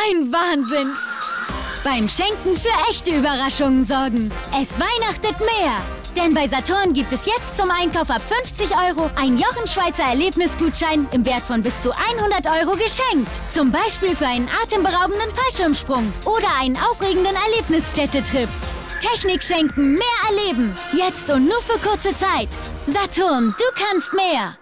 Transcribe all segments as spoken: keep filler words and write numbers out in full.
Ein Wahnsinn! Beim Schenken für echte Überraschungen sorgen. Es weihnachtet mehr. Denn bei Saturn gibt es jetzt zum Einkauf ab fünfzig Euro ein Jochen-Schweizer Erlebnisgutschein im Wert von bis zu hundert Euro geschenkt. Zum Beispiel für einen atemberaubenden Fallschirmsprung oder einen aufregenden Erlebnisstädtetrip. Technik schenken, mehr erleben. Jetzt und nur für kurze Zeit. Saturn, du kannst mehr.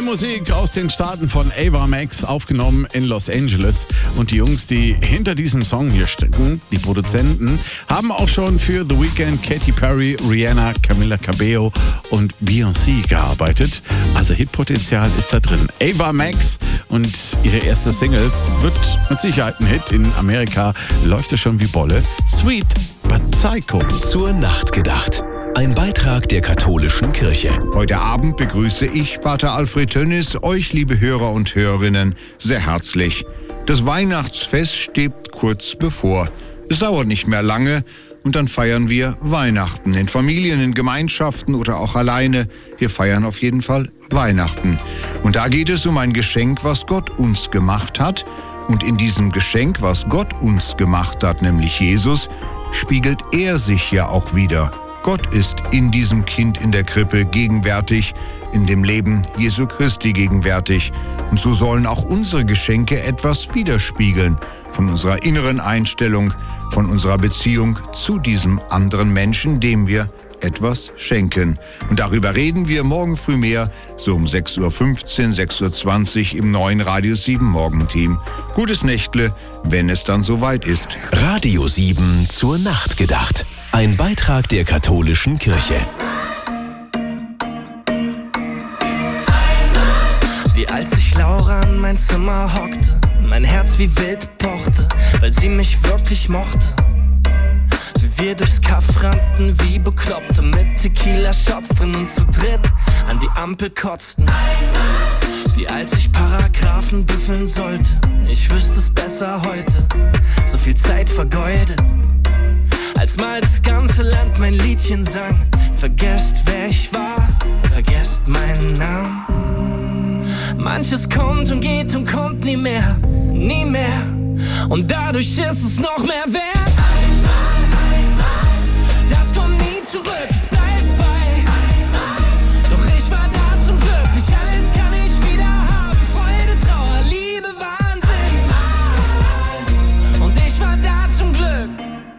Musik aus den Staaten von Ava Max, aufgenommen in Los Angeles. Und die Jungs, die hinter diesem Song hier stecken, die Produzenten, haben auch schon für The Weeknd, Katy Perry, Rihanna, Camila Cabello und Beyoncé gearbeitet. Also Hitpotenzial ist da drin. Ava Max und ihre erste Single wird mit Sicherheit ein Hit. In Amerika läuft es schon wie Bolle. Sweet but Psycho. Zur Nacht gedacht. Ein Beitrag der katholischen Kirche. Heute Abend begrüße ich, Pater Alfred Tönnis, euch, liebe Hörer und Hörerinnen, sehr herzlich. Das Weihnachtsfest steht kurz bevor. Es dauert nicht mehr lange und dann feiern wir Weihnachten. In Familien, in Gemeinschaften oder auch alleine. Wir feiern auf jeden Fall Weihnachten. Und da geht es um ein Geschenk, was Gott uns gemacht hat. Und in diesem Geschenk, was Gott uns gemacht hat, nämlich Jesus, spiegelt er sich ja auch wieder. Gott ist in diesem Kind in der Krippe gegenwärtig, in dem Leben Jesu Christi gegenwärtig. Und so sollen auch unsere Geschenke etwas widerspiegeln von unserer inneren Einstellung, von unserer Beziehung zu diesem anderen Menschen, dem wir etwas schenken. Und darüber reden wir morgen früh mehr, so um sechs Uhr fünfzehn, sechs Uhr zwanzig im neuen Radio sieben Morgenteam. Gutes Nächtle, wenn es dann soweit ist. Radio sieben zur Nacht gedacht. Ein Beitrag der katholischen Kirche. Wie als ich Laura in mein Zimmer hockte, mein Herz wie wild pochte, weil sie mich wirklich mochte. Wie wir durchs Kaff rannten wie Bekloppte, mit Tequila-Shots drin und zu dritt an die Ampel kotzten. Wie als ich Paragraphen büffeln sollte, ich wüsste es besser heute, so viel Zeit vergeudet. Als mal das ganze Land mein Liedchen sang, vergesst wer ich war, vergesst meinen Namen. Manches kommt und geht und kommt nie mehr, nie mehr. Und dadurch ist es noch mehr wert. Das kommt nie zurück, es bleibt bei. Doch ich war da zum Glück, nicht alles kann ich wieder haben. Freude, Trauer, Liebe, Wahnsinn. Und ich war da zum Glück.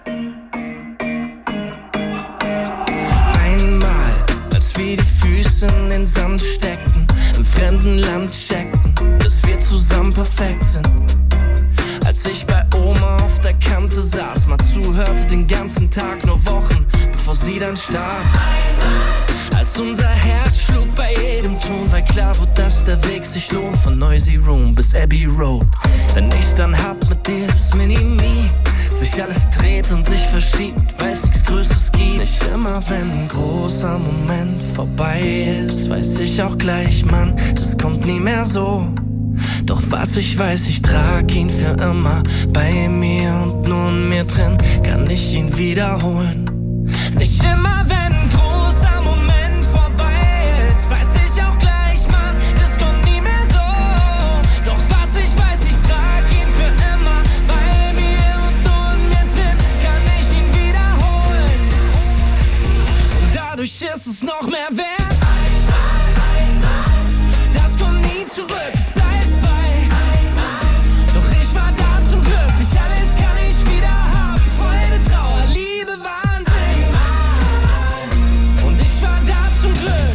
Wie die Füße in den Sand steckten, im fremden Land checkten, dass wir zusammen perfekt sind. Als ich bei Oma auf der Kante saß, mal zuhörte den ganzen Tag, nur Wochen, bevor sie dann starb. Als unser Herz schlug bei jedem Ton, weil klar wurde, dass der Weg sich lohnt, von Noisy Room bis Abbey Road. Wenn ich's dann hab mit dir, das Mini-Me, sich alles dreht und sich verschiebt, weil's nichts Größeres gibt. Nicht immer, wenn ein großer Moment vorbei ist, weiß ich auch gleich, Mann, das kommt nie mehr so. Doch was ich weiß, ich trag ihn für immer bei mir und nur in mir drin kann ich ihn wiederholen. Nicht immer, wenn ein großer Moment vorbei ist, weiß ich auch gleich, Mann, das kommt nie mehr so. Doch was ich weiß, ich trag ihn für immer bei mir und nur in mir drin kann ich ihn wiederholen. Und dadurch ist es noch mehr wert. Das kommt nie zurück, es bleibt bei. Doch ich war da zum Glück, nicht alles kann ich wieder haben. Freude, Trauer, Liebe, Wahnsinn. Und ich war da zum Glück.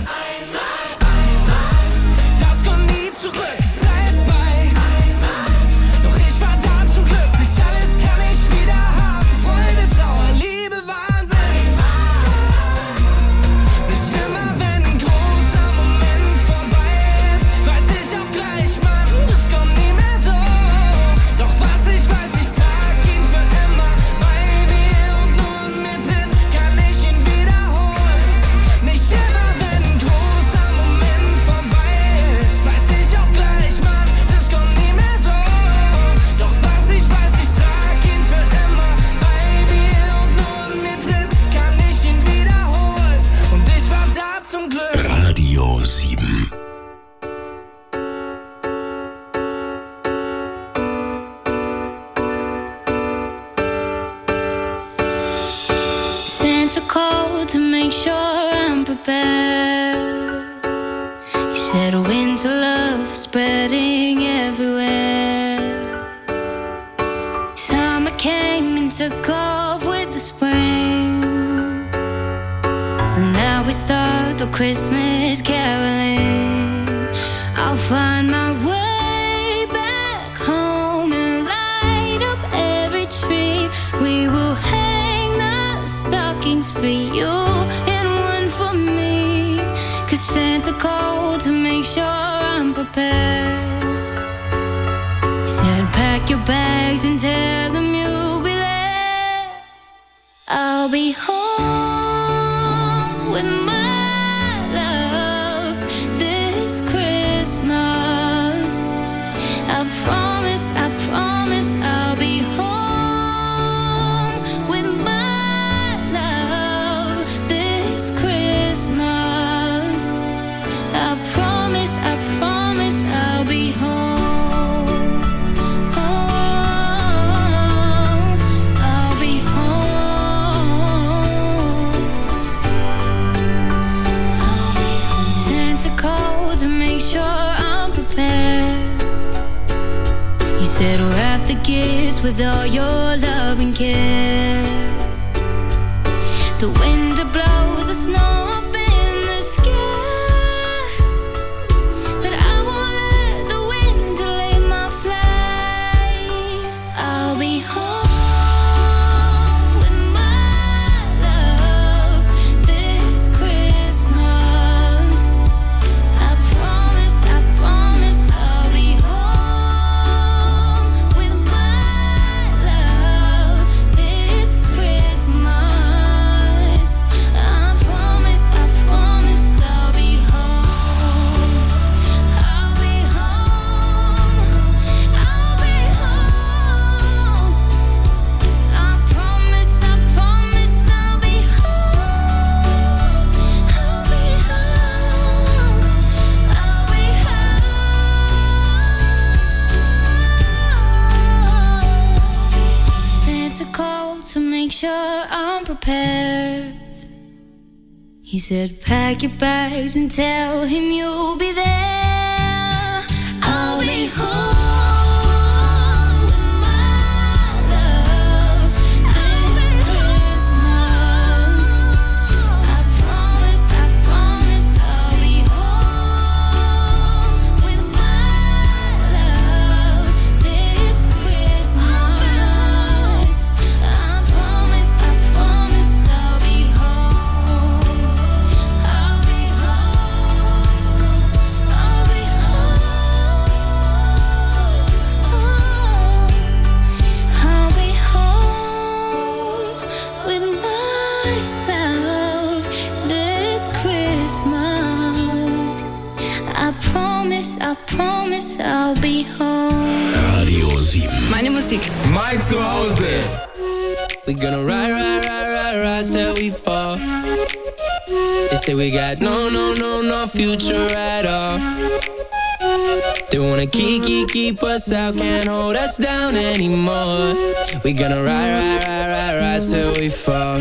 Das kommt nie zurück, es bleibt bei. Doch ich war da zum Glück, nicht alles kann ich wieder haben. Freude, Trauer, Liebe, Wahnsinn. Nicht immer, wenn ein großer Moment vorbei ist, weiß ich auch gleich, Mann, das kommt nie mehr so. Doch was ich weiß, ich trag ihn für immer bei mir und nur in mir drin kann ich ihn wiederholen. Nicht immer, wenn ein großer Moment vorbei ist, weiß ich auch gleich, Mann, das kommt nie mehr so. Doch was ich weiß, ich trag ihn für immer bei mir und nur in mir drin kann ich ihn wiederholen. Und ich war da zum Glück. Radio sieben. Santa called to make sure I'm prepared. He said winter love is spreading everywhere. Summer came and took off with the spring. So now we start the Christmas caroling. I'll find my way back home and light up every tree. We will hang the stockings for you and one for me. Cause Santa called to make sure I'm prepared. He said pack your bags and tell them you'll be there. I'll be home with my love this Christmas. I promise, I promise I'll be home with my love this Christmas. I promise, I promise I'll be home. Said wrap the gifts with all your love and care. The wind blows the snow up in the sky, but I won't let the wind delay my flight. I'll be home with my love this Christmas. I promise, I promise I'll be home. Prepared. He said pack your bags and tell him you'll be there. I'll be home. Meine Musik. Mein Zuhause. We gonna ride, ride, ride, ride, rise till we fall. They say we got no, no, no, no future at all. They wanna keep, keep, keep us out, can't hold us down anymore. We gonna ride, ride, ride, ride, rise till we fall.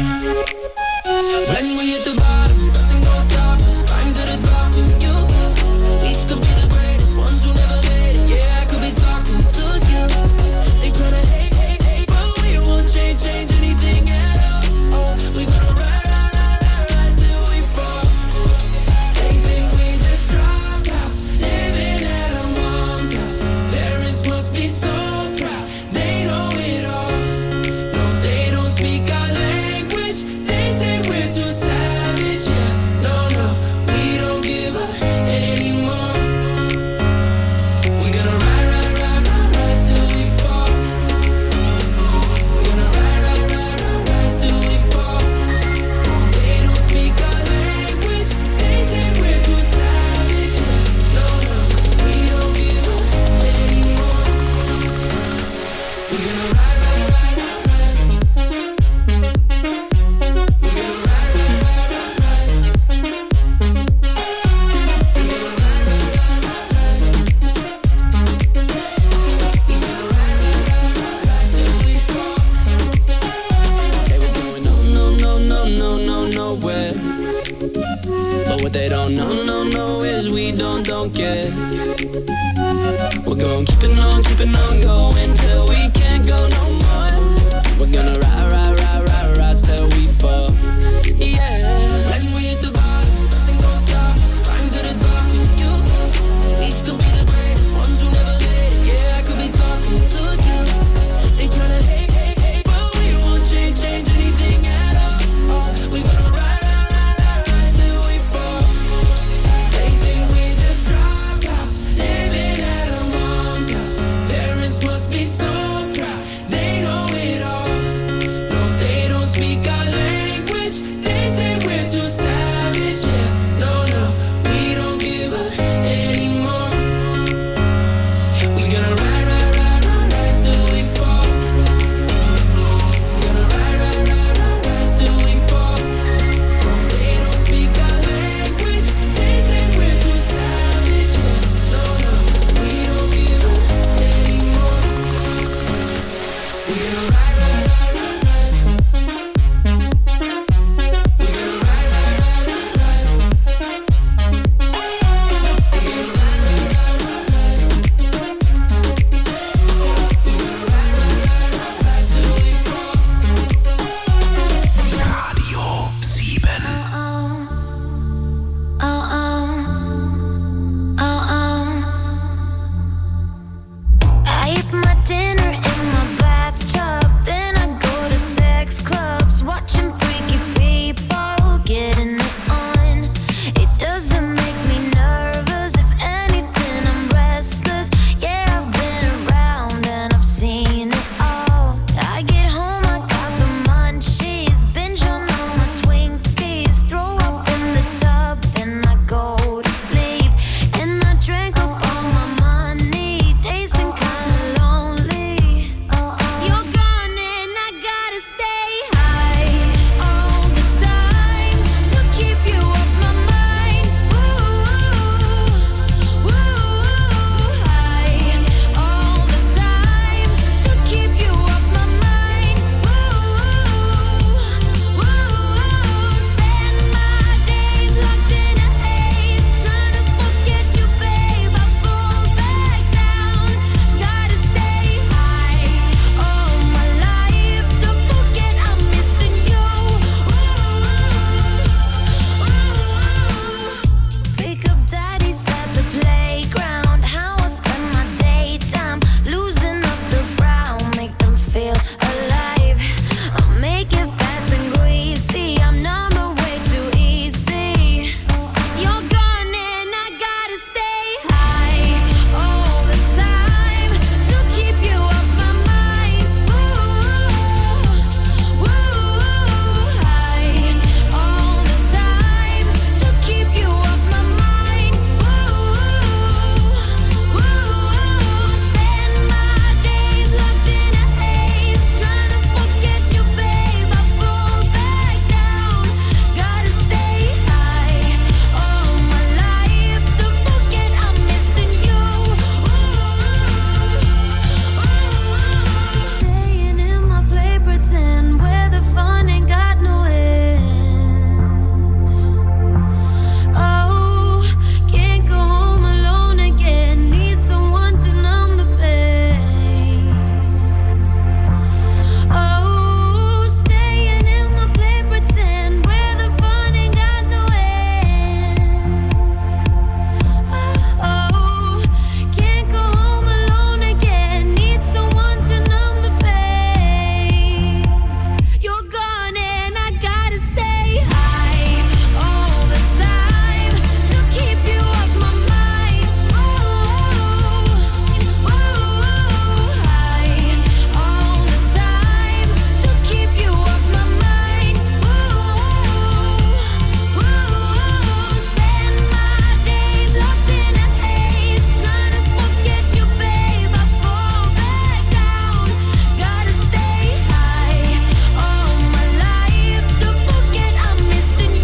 When we hit the bottom, nothing gonna stop us. Climb to the top with you. We could be the greatest ones who never made it. Yeah, I could be talking to you. They tryna hate, hate, hate, but we won't change, change anything at all. Oh, we gonna ride, ride, ride, ride, rise till we fall. They think we just dropped out, living at our mom's house. Parents must be so proud, they know it all. No, they don't speak our language. They say we're too savage. Yeah, no, no, we don't give up anymore. We gonna ride, ride, ride, ride, rise till we fall. We gonna ride, ride, ride, ride, rise till we fall. They don't speak our language. They say we're too savage. Yeah, no, no, we don't give up anymore. We gonna ride, ride, ride, ride, rise. We gonna ride, ride, ride, ride, rise. We gonna ride, ride, ride, ride, rise. We gonna ride, ride, ride, ride, rise till we fall. Say we're going no, no, no, no, no, no, nowhere. But what they don't know, no, no, is we don't, don't care. We're going keeping on, keeping on going till we can't go no more.